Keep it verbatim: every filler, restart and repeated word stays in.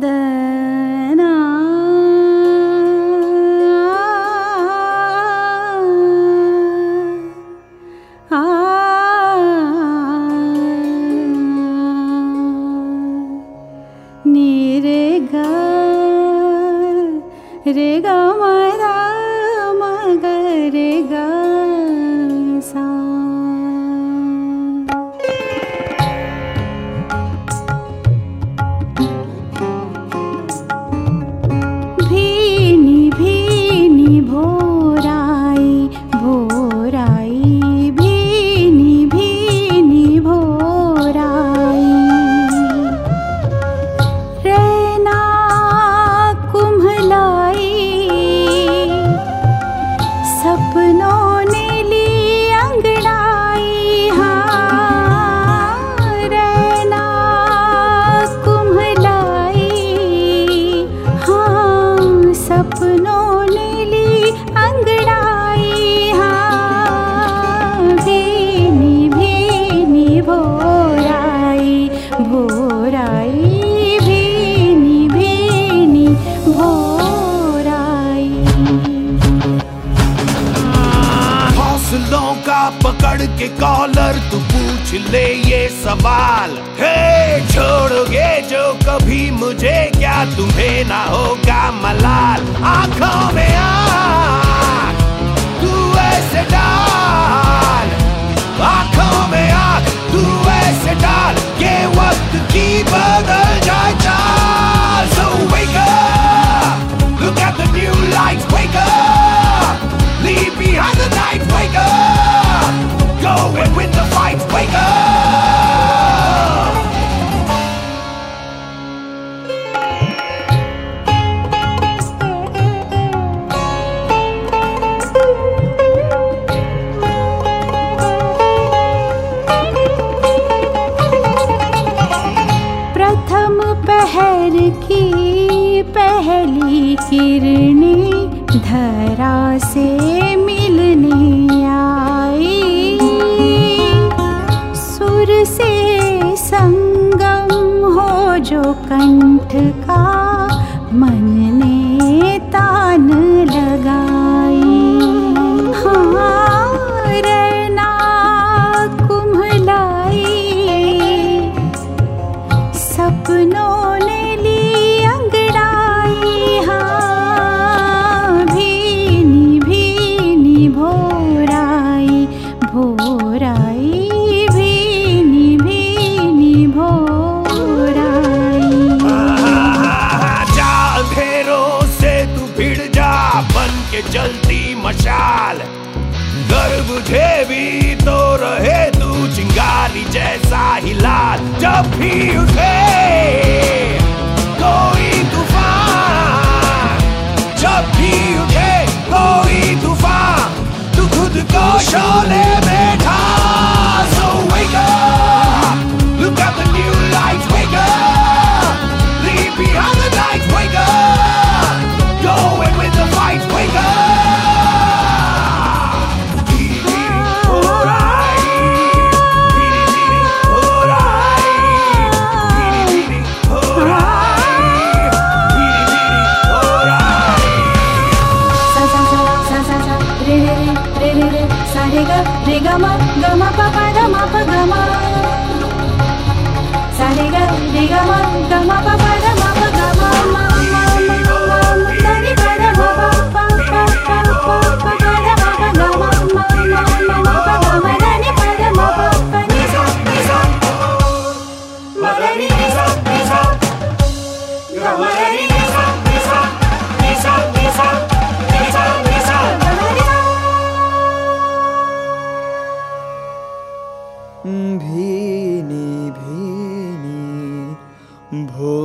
दना आ नी रे गा रे गा मा रा मा गा रे गा सा। भीनी भीनी भोराई भोराई भीनी भीनी भोराई रैना कुम्हलाई सपनों ने ली अंगड़ाई। हाँ रैना कुम्हलाई हाँ सपनों ने ली अंगड़ाई। हाँ भीनी भीनी भोराई भोराई भीनी भीनी भोराई। हौसलों का पकड़ के कॉलर तू पूछ ले ये सवाल। हे छोड़ोगे जो कभी मुझे क्या तुम्हें ना होगा मलाल। आंखों में आँख तू ऐसे डाल आंखों में आँख तू ऐसे डाल ये वक्त की बदल जाए चाल। So wake up, look at the new lights, wake up, leave behind the night, wake up, go and win the fight, wake up. प्रथम पहर की पहली किरणें धरा से मिलने आई। सुर से संगम हो जो कंठ का मन ने तान लगाई। हाँ रैना कुम्हलाई सपनों ने ली अंगड़ाई। हाँ भीनी भीनी भोराई भोराई भीनी भीनी भोराई। जा अंधेरों से तू भिड़ जा बन के जलती मशाल। घर बुझे भी तो रहे तू चिंगारी जैसा ही लाल। जब भी उठे कोई तूफान जब भी उठे कोई तूफान तू खुद को शोले में ढाल। So wake up, look at the new lights, wake up, leave behind the night, wake up, go and win the fight, wake up. Beanie, beanie, alright. Beanie, beanie, alright. Beanie, beanie, alright. Beanie, beanie, alright. सा सा सा सा सा सा रे रे रे रे रे सा रे गा रे गा मा गा मा पा पा दा मा पा गा मा। सा रे गा रे गा मा गा मा पा पा दा मा पा गा मा मा मा मा मा सा रे गा दा मा पा पा पा पा पा पा गा दा मा पा गा मा मा मा मा मा पा गा मा दा नि पा दा मा पा पा नि सा नि सा मा दा नि नि सा नि सा गा मा दा नि नि सा नि सा नि सा नि सा नि सा नि सा गा मा नि सा। भीनी भीनी भो